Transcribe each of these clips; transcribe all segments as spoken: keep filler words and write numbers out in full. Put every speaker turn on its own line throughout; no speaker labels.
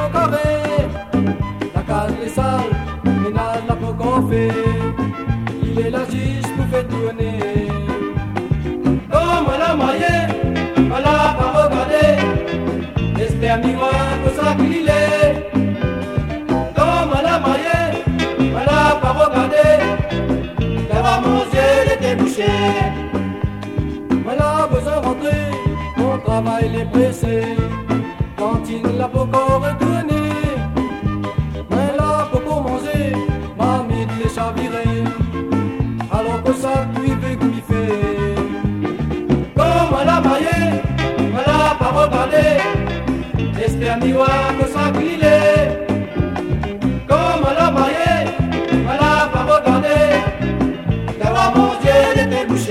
au carré. La case, les salles, ménage, la peau qu'on fait. Il est là juste pour faire tourner. Comme on l'a maillé, on l'a pas regardé. J'espère miroir que ça qu'il est. Comme on l'a maillé, on l'a pas regardé. D'avoir mangé l'été bouché. On a besoin de rentrer, mon travail est pressé. Cantine, la peau qu'on retourné. Mais là, pour manger, mamie les chavirés. Alors que ça, lui fait qu'il fait. Comme on l'a maillé, on l'a pas regardé. J'espère miroir que ça qu'il est. Comme on l'a maillé, on l'a pas regardé. D'avoir mangé l'été bouché.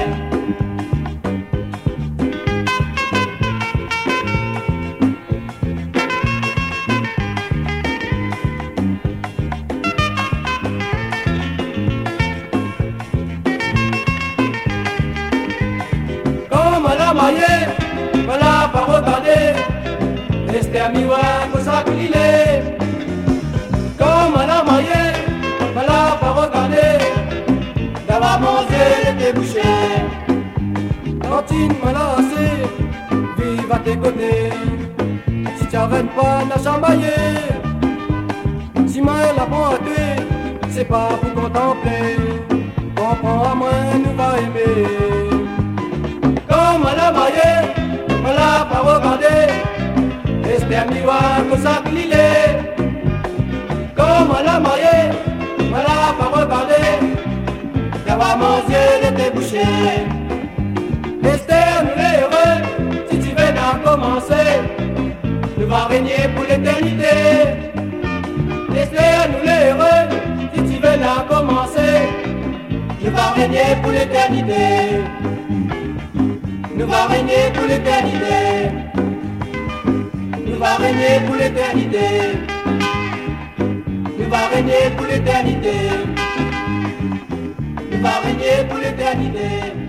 Voilà, pas regarder, rester à miroir que ça qu'il est. Comme on a maillé, voilà, pas regarder, d'avoir mangé l'été bouché. Cantine, voilà assez, vive à tes côtés. Si tu arrêtes pas, n'a chamaillé. Si moi la prend à tuer, c'est pas pour contempler. Comprends à moi, nous va aimer. Comme on a maillé, on l'a pas regardé. J'espère miroir que ça qu'il est. Comme on l'a maillé, on l'a pas regardé. D'avoir mangé l'été bouché. Esther, nous les heureux, si tu veux d'en commencer, nous va régner pour l'éternité. Esther, nous les heureux, si tu veux d'en commencer, nous va régner pour l'éternité. Nous va régner pour l'éternité. Nous va régner pour l'éternité. Nous va régner pour l'éternité. Nous va régner pour l'éternité.